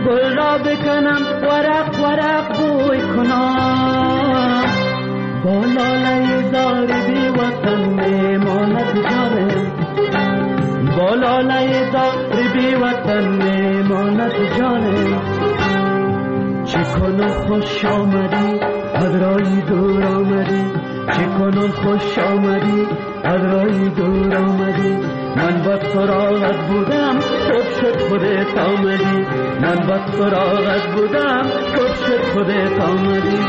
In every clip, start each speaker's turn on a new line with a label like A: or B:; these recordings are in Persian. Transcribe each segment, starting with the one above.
A: گل را بکنم ورق ورق بوی کنم با لاله زار بی وطن میماند جانم با لاله زار بی وطن میماند جانم چه کنم خوش آمدی از رای دور آمدی چه کنم خوش آمدی از رای دور آمدی من با سراغت بودم خوب شد خودت آمدی من با سراغت بودم خوب شد خودت آمدی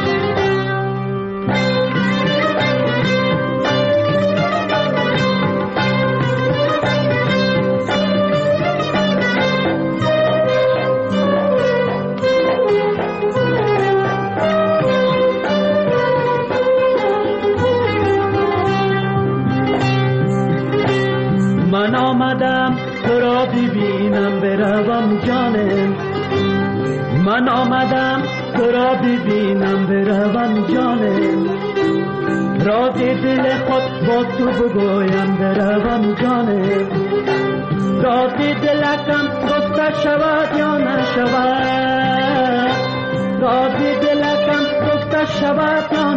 A: من آمدم تو را ببینم بروم جانم من آمدم تو را ببینم بروم جانم راز دل خود با تو بگویم بروم جانم راز دلکم گفته شود یا نشود راز دلکم گفته شود یا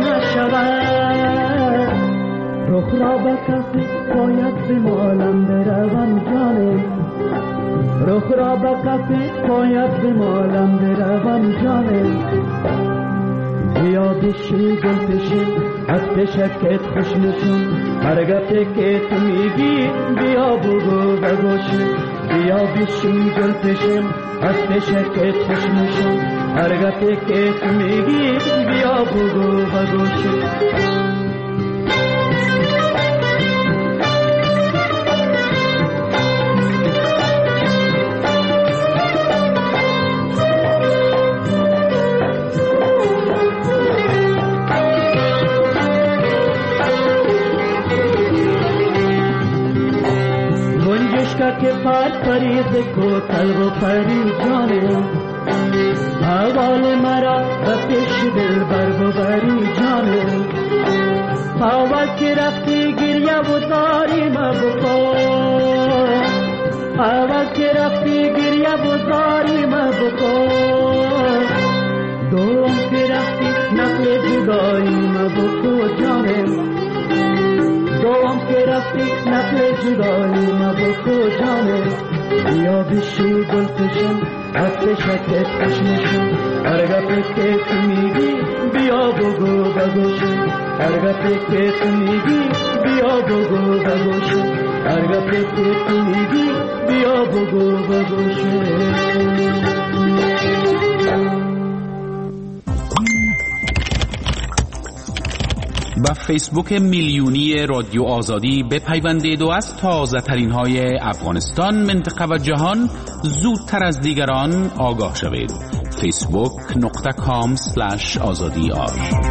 A: نشود رخ را به کسی باید بمالم بروم جانم رخ را به کسی باید بمالم بروم جانم بیا بشی گل پشم از پشکت خوش نشون هر گفته که تو میگی بیا بگو بگوشم بیا بشی گل پشم از پشکت خوش نشون هر گفته که تو میگی بیا بگو بگوشم که پریز کو قلب و پری جانم اول مرا به پیش دل بر ببری جانم اول که رفتی گریه و زاری مبکن اول که رفتی گریه و زاری مبکن دوم که رفتی نقل جدایی مبکن جانم دوام که رفتی نقل جدایی مبکو جانم بیا بشی گل پشم از پشکت خوش نشون هر گفته که تو میگی بیا بگو بگوشم هر گفته که تو میگی بیا بگو بگوشم هر گفته که تو میگی بیا بگو بگوشم
B: و فیسبوک میلیونی رادیو آزادی بپیوندید و از تازه ترین های افغانستان، منطقه و جهان زودتر از دیگران آگاه شوید. facebook.com/azadi.ir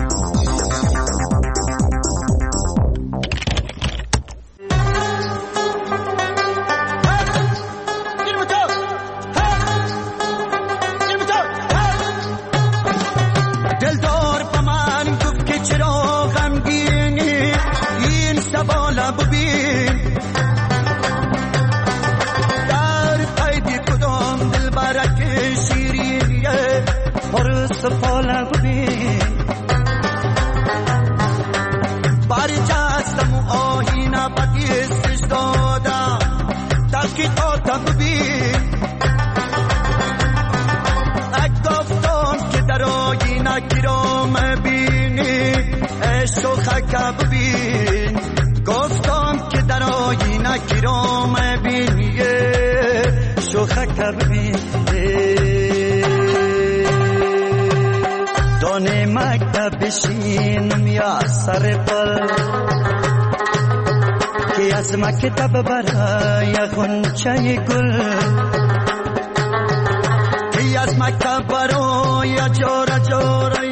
C: گفتم که در آینه گیرام بینی شوخک ببین دانه مکتب بشینم یا سر پل که از مکتب برای خونچه گل که از مکتب برای جاره جاره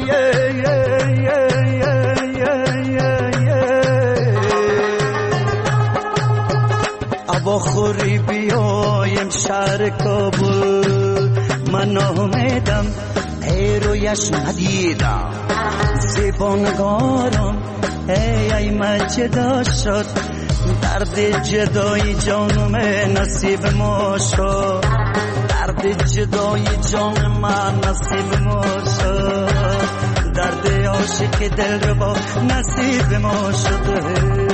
C: خوری بیایم شهر کابل من آمدم ای رویش ندیدم زبانگارم ای من جدا شد درد جدای جانم نصیب ما شد درد درد جدای جان من نصیب ما شد، درد عاشق دل رو با نصیب ما شده.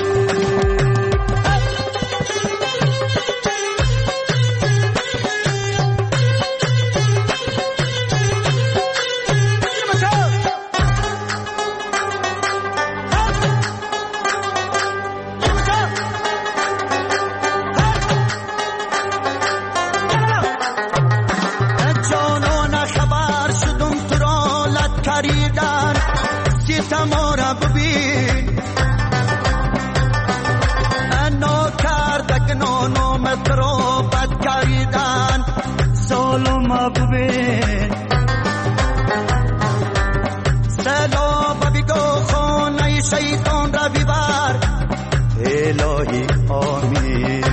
D: سلام بگو خانه شیطان را ببر الهی آمین.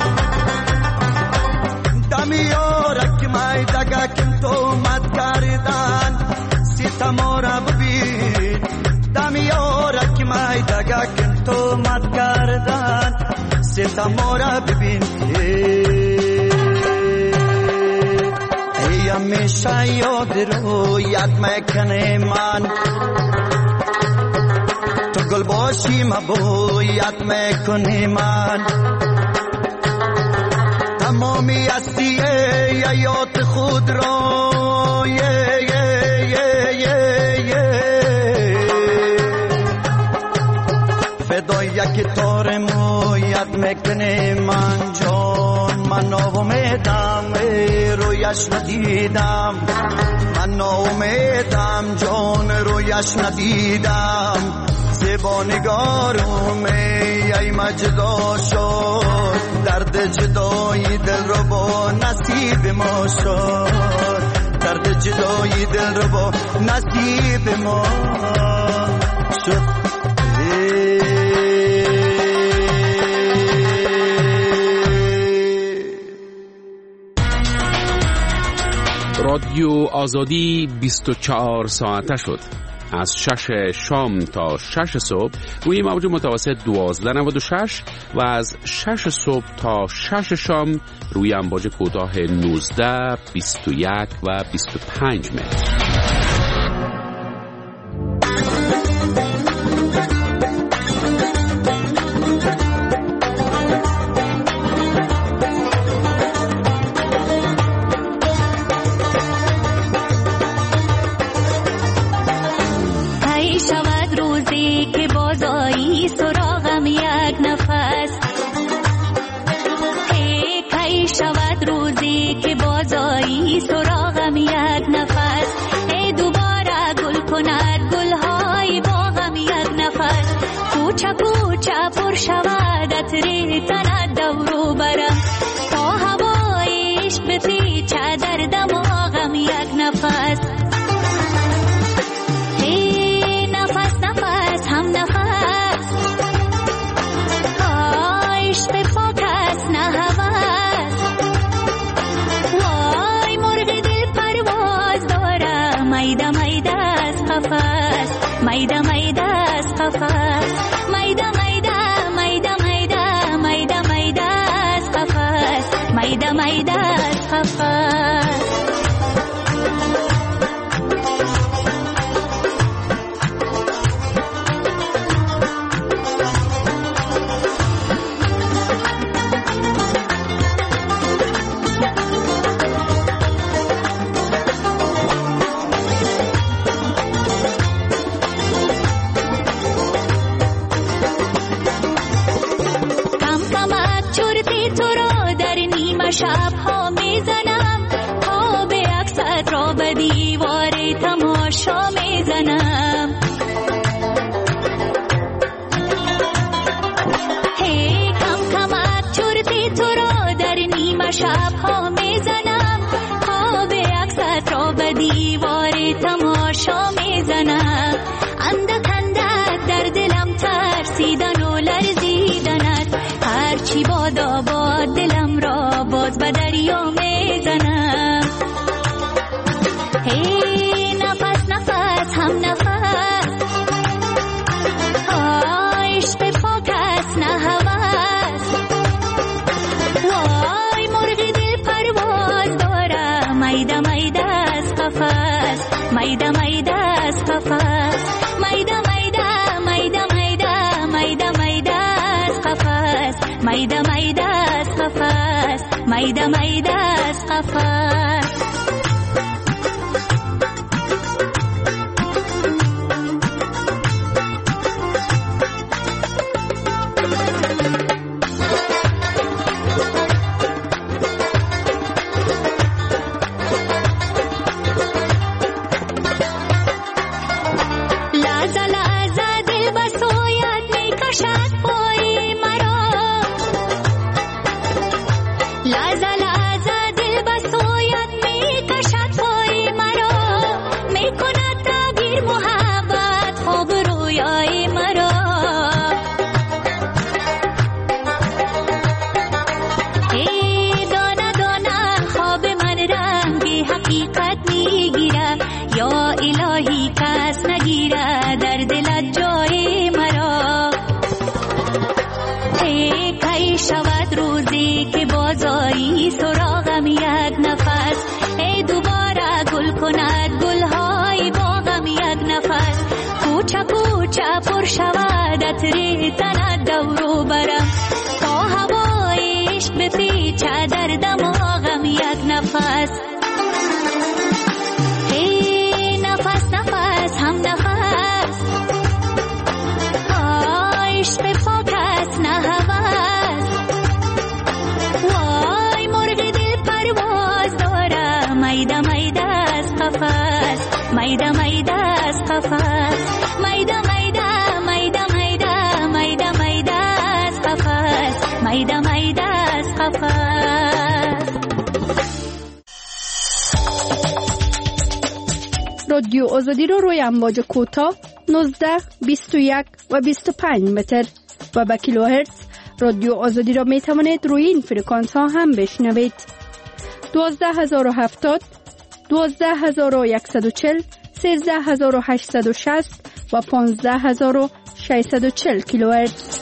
D: دمیارک مای دگا کن تو مد کردن ستما را ببین. دمیارک مای دگا کن تو مد کردن ستما را ببین. همیشه یاد رویت میکنه من، تو گل باشی مبویت میکنی من. تمامی هستی حیات خود را فدای یک تار مویت میکنه من. جان من ناامیدم رویش ندیدم، من ناامیدم جان رویش ندیدم. زیبا نگارم ای مجدا شد، درد جدای دل رو با نصیب ما شد، درد جدای دل رو با نصیب ما شد.
B: رادیو آزادی 24 ساعته شد. از 6 شام تا 6 صبح روی موج متوسط 1296 و از 6 صبح تا 6 شام روی امواج کوتاه 19، 21 و 25 متر.
E: سراغم یک نفس ای دوباره گل کند گلهای باغم یک نفس. کوچه کوچه پر شود عطر تند دورو برم تا هوای عشق بپیچه در دماغم یک نفس. ای نفس نفس هم نفس عشق پاک است نه هوس. وای مرغ دل پرواز دارم میده میده از قفس، میده میده از قفس، میده میده میده میده میده میده از قفس، میده میده از قفس. شب‌ها میزنم خواب عکست را به دیوار تماشا میزنم. هی کم کمک چرتی تو را در نیمه شب‌ها میزنم خواب عکست را به دیوار تماشا میزنم. اندک اندک در دلم ترسیدن و لرزیدنت، هرچی بادا باد دلم را باز به دریا میزنم. هی نفس نفس هم نفس عشق پاک است نه هوس. وای مرغ دل پرواز دارم میده از قفس، میده میده از قفس، میده میده میده میده میده میده از قفس، میده میده از قفس، میده میده از قفس. سراغم یک نفس، ای دوباره گل کند گلهای باغم یک نفس، کوچه کوچه پر شود عطر تند دورو برم، تا هوای عشق بپیچه در دماغم یک نفس. ای نفس نفس هم نفس، عشق پاک است نه هوس، وای مرغ دل پرواز داره، میده میده از قفس، میده میده از قفس، میده میده میده میده میده میده از قفس، میده میده از قفس.
F: رادیو آزادی رو روی امواج کوتاه 19 21 و 25 متر و با کیلوهرتز رادیو آزادی را می توانید روی این فرکانس ها هم بشنوید. 12070 12140 13860 و 15640 کیلوهرتز.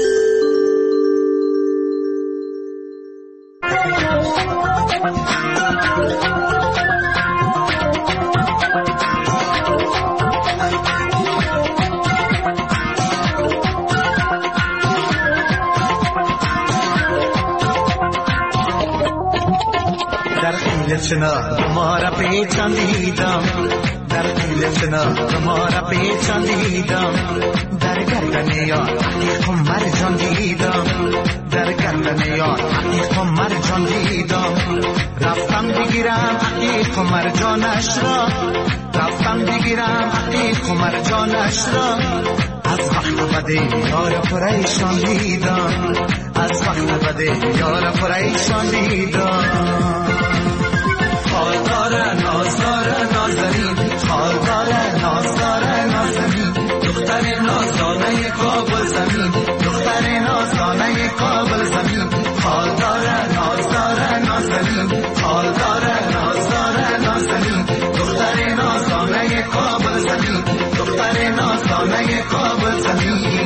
D: چنا مارا پیچاندیدم، در دل چنا مارا پیچاندیدم، در گردن یار عتیق مرجان دیدم، در گردن یار عتیق مرجان دیدم، رفتم بگیرم عتیق مرجانش را، رفتم بگیرم عتیق مرجانش را، از وقت بده یار پریشان دیدم، از وقت بده یار پریشان دیدم. خالدار نازدار نازنین، خالدار نازدار نازنین، دختر نازدانه کابل زمین، دختر نازدانه کابل زمین، خالدار نازدار نازنین، خالدار نازدار نازنین، دختر نازدانه کابل زمین، دختر نازدانه کابل زمین.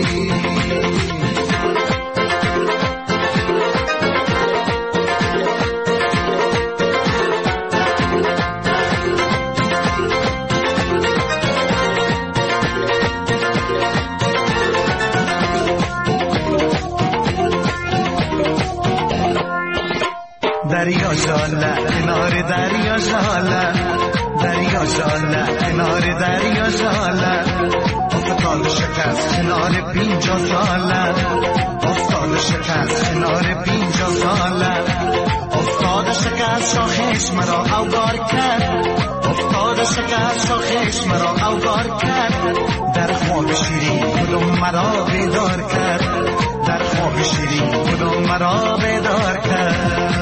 D: دریا جاله کنار دریا جاله، دریا جاله کنار دریا جاله، افتاد شکست کنار 50 ساله، افتاد شکست کنار 50 ساله، افتاد شکست شاخش مرا اوگار کرد، افتاد شکست شاخش مرا اوگار کرد، در خواب شیرین کدوم مرا بیدار کرد، در خواب شیرین کدوم مرا بیدار کرد.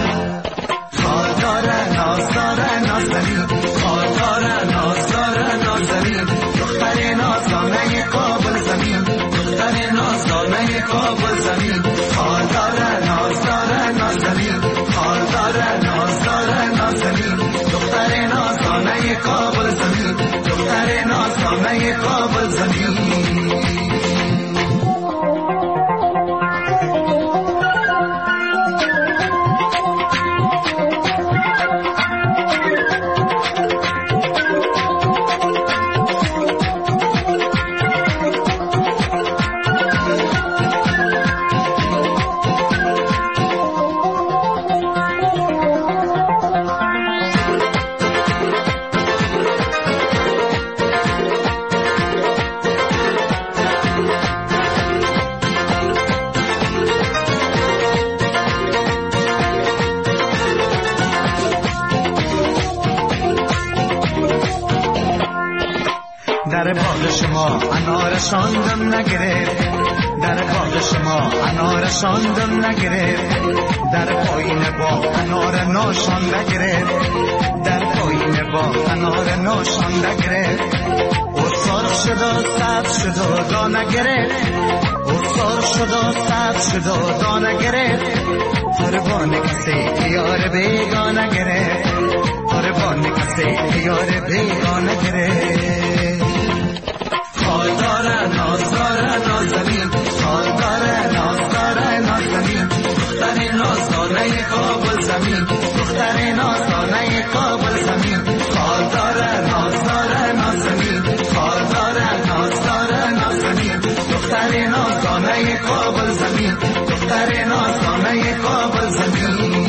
D: خالدار نازدار نازنین، خالدار نازدار نازنین، دختر نازدانه کابل زمین، دختر نازدانه کابل زمین، خالدار نازدار نازنین، خالدار نازدار نازنین، دختر نازدانه کابل زمین، دختر نازدانه کابل زمین. در باغ شما انار شاندم نگرفت، در باغ شما انار شاندم نگرفت، در پایین باغ انار ناشان نگرفت، در پایین باغ انار ناشان نگرفت. او سرخ شد و سبز شد و دانه گرفت، او سرخ شد و سبز شد و دانه گرفت. قربان کسی یار بیگانه گرفت، قربان کسی یار بیگانه گرفت. خالدار نازدار نازنین، خالدار نازدار نازنین، دختر نازدانه کابل زمین، دختر نازدانه کابل زمین. خالدار نازدار نازنین، خالدار نازدار نازنین، دختر نازدانه کابل زمین، دختر نازدانه کابل زمین.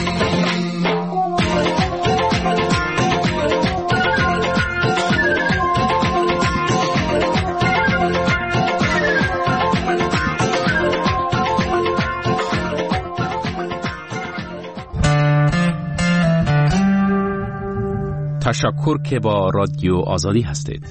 B: تشکر که با رادیو آزادی هستید.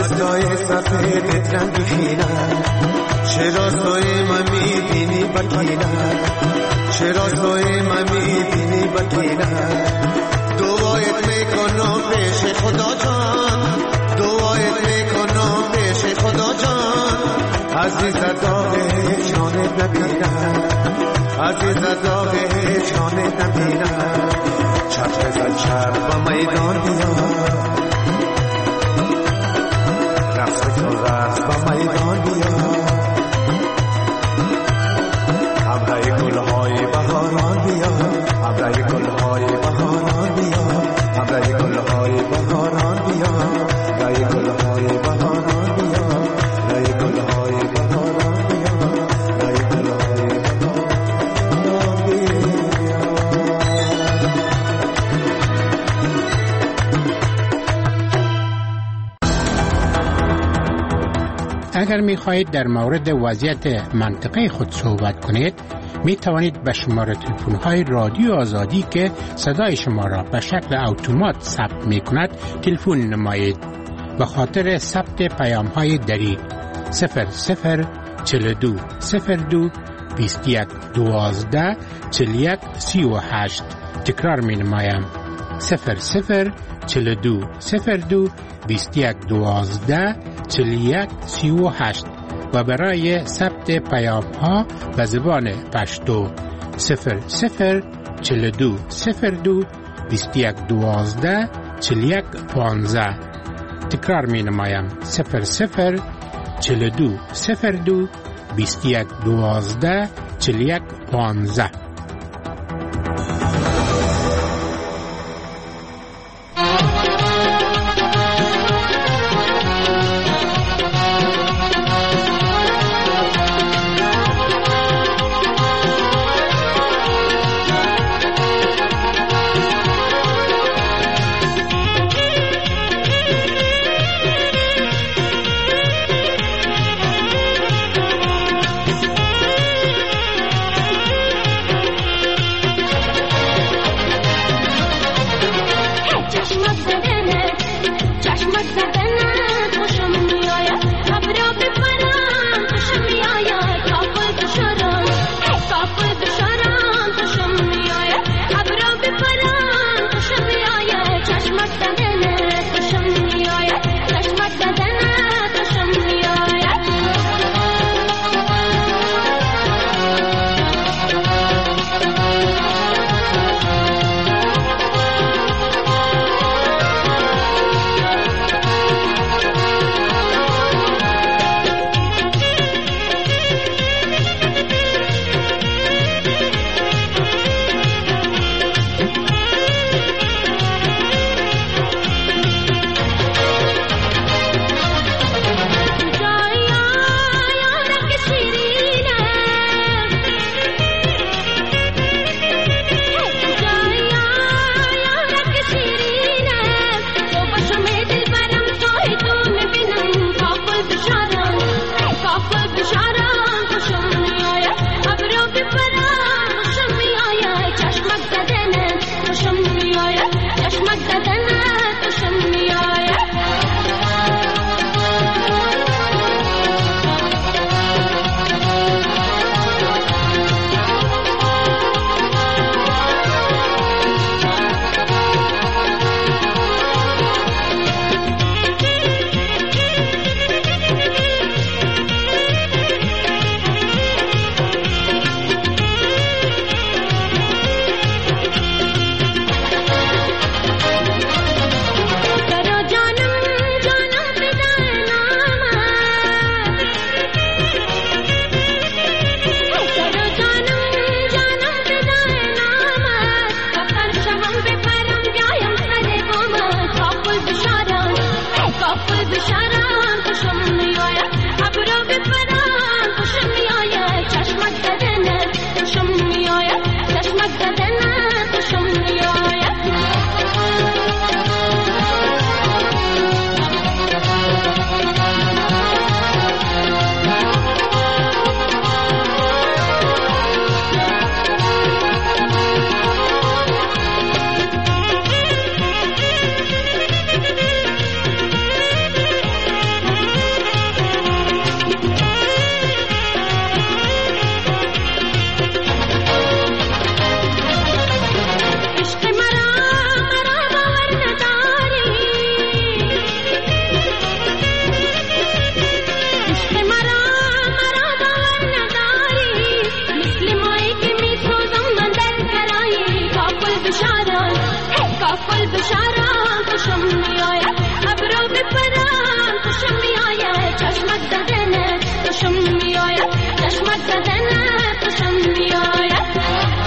D: لای سفید رنگ خیرم چرا سوی من میبینی بکینم چرا سوی من میبینی بکینم دعایت میکنم پیش خدا جان دعایت میکنم پیش خدا جان عزیز داغ جانت نبینم عزیز داغ جانت نبینم چرخ زد چرخ با میدان بیا رقص کن رقص با میدان بیا ابرای گلهای بهاران بیا ابرای گلهای بهاران بیا ابرای گلهای بهاران بیا ابرای گلهای بهاران بیا ابرای گلهای بهاران بیا ابرای گلهای بهاران بیا.
G: اگر می خواهید در مورد وضعیت منطقه خود صحبت کنید می توانید به شماره تلفن های رادیو آزادی که صدای شما را به شکل اتومات ثبت می کند تلفن نمایید. به خاطر ثبت پیام های دریغ 0042 02 21 12 41 38 تکرار می نمایم 0042 02 21 12 41 38 و برای ثبت پیام ها به زبان پشتو 0042 02 21 12 41 15 تکرار می نمایم 0042 02 21 12 41 15.
E: کاکل بشارم خوشم میآید ابرو بپرم خوشم میآید چشمک زدن خوشم میآید چشمک زدن خوشم میآید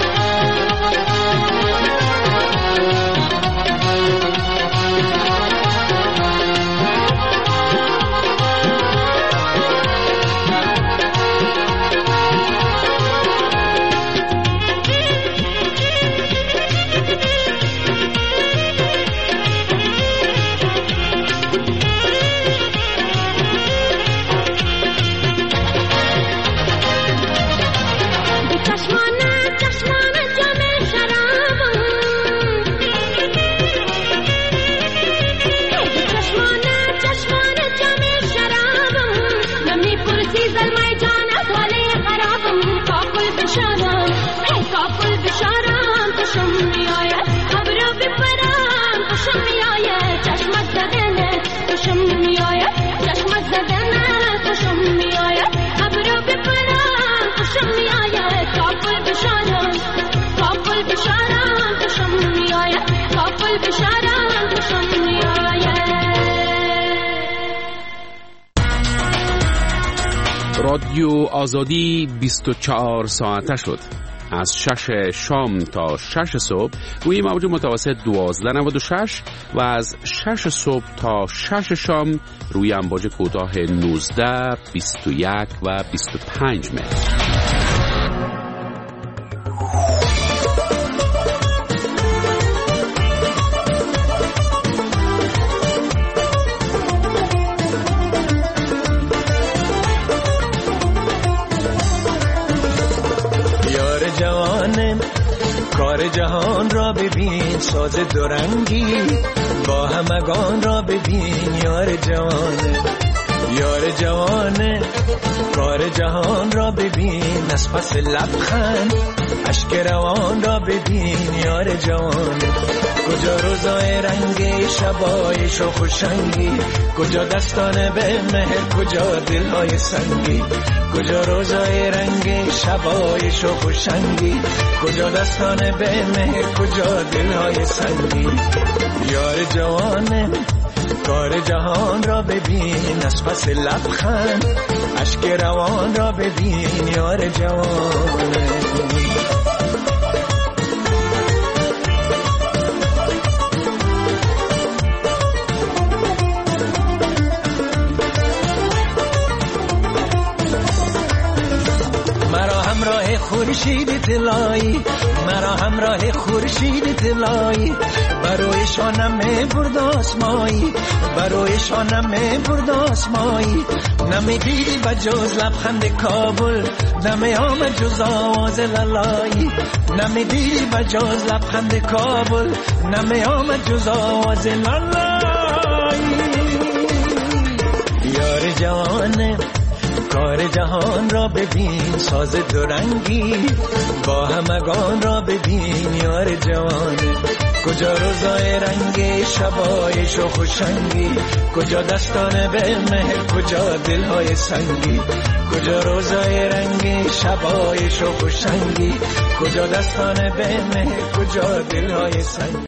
B: رادیو آزادی 24 ساعته شد. از 6 شام تا 6 صبح روی موج متوسط 1296 و از 6 صبح تا 6 شام روی امواج کوتاه 19، 21 و 25 متر.
H: کار جهان را ببین ساز دورنگی با همگان را ببین یار جوانه یار جوانه کار جهان را ببین از پس لبخند اشک روان را ببین یار جوانه کجا روزای رنگی شبای شوخ و شنگی کجا دستان به مهر کجا دلهای سنگی کجا روزای رنگی شبای شوخ و شنگی کجا دستان به مهر کجا دلهای سنگی یار جوانه کار جهان را ببین از پس لبخند اشک روان را ببین یار جوانه خورشید طلایی مرا همراه خورشید طلایی بروی شانم برد آسمایی بروی شانم برد آسمایی نمیدیدی بجز لبخند کابل نمی آمد جز آواز لالایی نمیدیدی بجز لبخند کابل نمی آمد جز آواز لالایی یار جوانه کار جهان را ببین ساز دورنگی با همگان را ببین یار جوانه کجا روزای رنگی شبای شوخ و شنگی کجا دستان به مهر کجا دلهای سنگی کجا روزای رنگی شبای شوخ و شنگی کجا دستان به مهر کجا دلهای سنگی